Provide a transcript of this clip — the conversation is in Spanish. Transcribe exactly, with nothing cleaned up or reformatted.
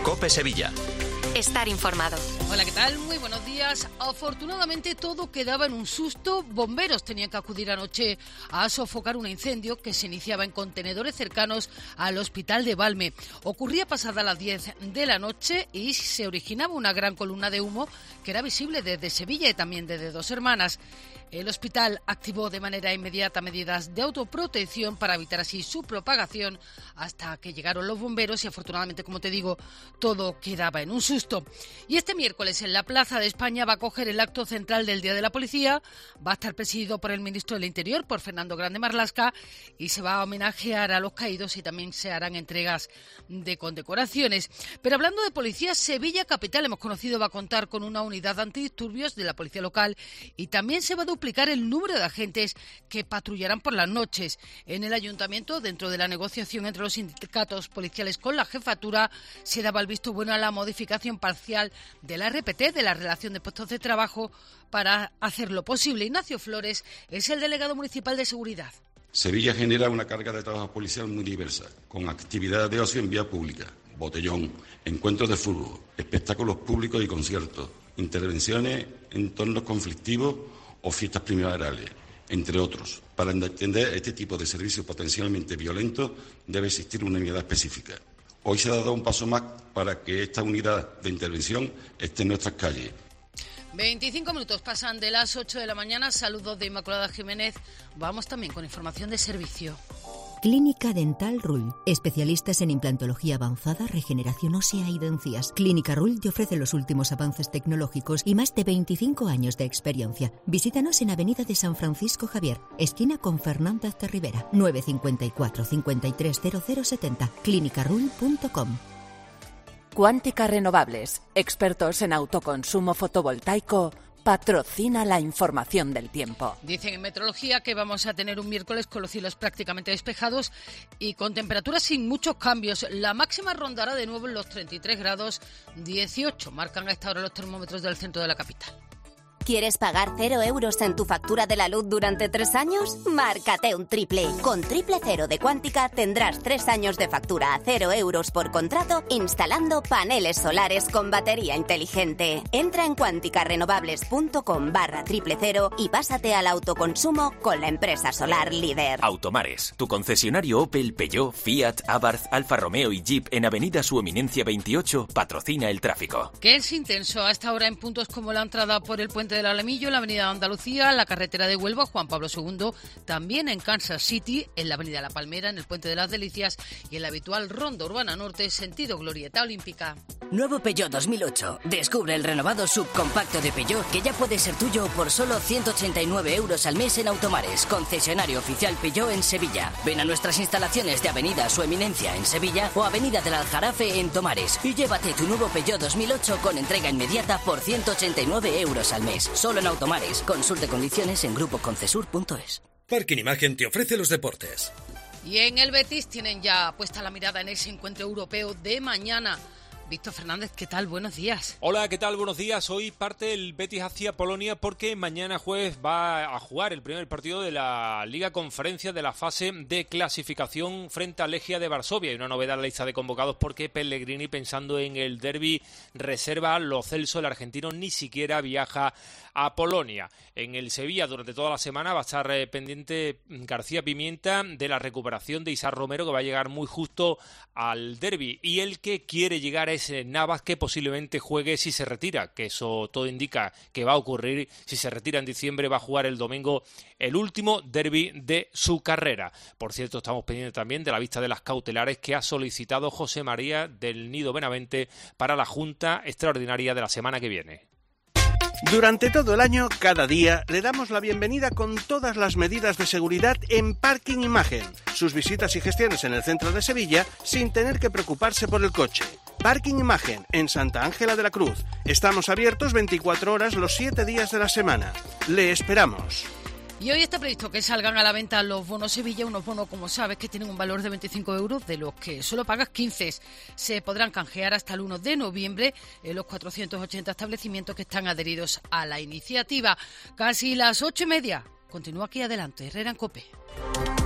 COPE Sevilla. Estar informado. Hola, ¿qué tal? Muy buenos días. Afortunadamente todo quedaba en un susto. Bomberos tenían que acudir anoche a sofocar un incendio que se iniciaba en contenedores cercanos al hospital de Valme. Ocurría pasada las diez de la noche y se originaba una gran columna de humo que era visible desde Sevilla y también desde Dos Hermanas. El hospital activó de manera inmediata medidas de autoprotección para evitar así su propagación hasta que llegaron los bomberos y afortunadamente, como te digo, todo quedaba en un susto. Y este miércoles en la Plaza de España va a coger el acto central del Día de la Policía, va a estar presidido por el ministro del Interior, por Fernando Grande Marlaska, y se va a homenajear a los caídos y también se harán entregas de condecoraciones. Pero hablando de policía, Sevilla Capital, hemos conocido, va a contar con una unidad antidisturbios de la policía local y también se va a duplicar el número de agentes que patrullarán por las noches. En el ayuntamiento, dentro de la negociación entre los sindicatos policiales con la jefatura, se daba el visto bueno a la modificación parcial de la R P T, de la relación de puestos de trabajo, para hacerlo posible. Ignacio Flores es el delegado municipal de seguridad. Sevilla genera una carga de trabajo policial muy diversa, con actividades de ocio en vía pública, botellón, encuentros de fútbol, espectáculos públicos y conciertos, intervenciones en entornos conflictivos o fiestas primaverales, entre otros. Para entender este tipo de servicios potencialmente violentos debe existir una unidad específica. Hoy se ha dado un paso más para que esta unidad de intervención esté en nuestras calles. veinticinco minutos pasan de las ocho de la mañana. Saludos de Inmaculada Jiménez. Vamos también con información de servicio. Clínica Dental Rull. Especialistas en implantología avanzada, regeneración ósea y dentías. Clínica Rull te ofrece los últimos avances tecnológicos y más de veinticinco años de experiencia. Visítanos en Avenida de San Francisco Javier, esquina con Fernández de Rivera, nueve cinco cuatro, cinco tres cero cero siete cero, clínica rull punto com. Cuántica Renovables, expertos en autoconsumo fotovoltaico, patrocina la información del tiempo. Dicen en meteorología que vamos a tener un miércoles con los cielos prácticamente despejados y con temperaturas sin muchos cambios. La máxima rondará de nuevo en los treinta y tres grados dieciocho. Marcan a esta hora los termómetros del centro de la capital. ¿Quieres pagar cero euros en tu factura de la luz durante tres años? Márcate un triple. Con Triple Cero de Cuántica tendrás tres años de factura a cero euros por contrato instalando paneles solares con batería inteligente. Entra en cuánticarenovables.com barra triple cero y pásate al autoconsumo con la empresa solar líder. Automares, tu concesionario Opel, Peugeot, Fiat, Abarth, Alfa Romeo y Jeep en Avenida Su Eminencia veintiocho patrocina el tráfico. Que es intenso a esta hora en puntos como la entrada por el puente del Alamillo, la avenida de Andalucía, la carretera de Huelva, Juan Pablo segundo, también en Kansas City, en la avenida La Palmera, en el puente de las Delicias y en la habitual ronda urbana norte, sentido Glorieta Olímpica. Nuevo Peugeot dos mil ocho. Descubre el renovado subcompacto de Peugeot que ya puede ser tuyo por solo ciento ochenta y nueve euros al mes en Automares, concesionario oficial Peugeot en Sevilla. Ven a nuestras instalaciones de Avenida Su Eminencia en Sevilla o Avenida del Aljarafe en Tomares y llévate tu nuevo Peugeot dos mil ocho con entrega inmediata por ciento ochenta y nueve euros al mes. Solo en Automares. Consulte condiciones en grupo concesur punto es. Parking Imagen te ofrece los deportes. Y en el Betis tienen ya puesta la mirada en ese encuentro europeo de mañana. Víctor Fernández, ¿qué tal? Buenos días. Hola, ¿qué tal? Buenos días. Hoy parte el Betis hacia Polonia porque mañana jueves va a jugar el primer partido de la Liga Conferencia de la fase de clasificación frente a Legia de Varsovia. Y una novedad en la lista de convocados porque Pellegrini, pensando en el derbi, reserva Lo Celso. El argentino ni siquiera viaja a Polonia. En el Sevilla durante toda la semana va a estar eh, pendiente García Pimienta de la recuperación de Isaac Romero, que va a llegar muy justo al derbi. Y el que quiere llegar es Navas, que posiblemente juegue si se retira, que eso todo indica que va a ocurrir. Si se retira en diciembre va a jugar el domingo el último derbi de su carrera. Por cierto, estamos pendientes también de la vista de las cautelares que ha solicitado José María del Nido Benavente para la Junta Extraordinaria de la semana que viene. Durante todo el año, cada día, le damos la bienvenida con todas las medidas de seguridad en Parking Imagen. Sus visitas y gestiones en el centro de Sevilla sin tener que preocuparse por el coche. Parking Imagen, en Santa Ángela de la Cruz. Estamos abiertos veinticuatro horas los siete días de la semana. Le esperamos. Y hoy está previsto que salgan a la venta los bonos Sevilla, unos bonos, como sabes, que tienen un valor de veinticinco euros, de los que solo pagas quince. Se podrán canjear hasta el uno de noviembre en los cuatrocientos ochenta establecimientos que están adheridos a la iniciativa. Casi las ocho y media. Continúa aquí adelante, Herrera en COPE.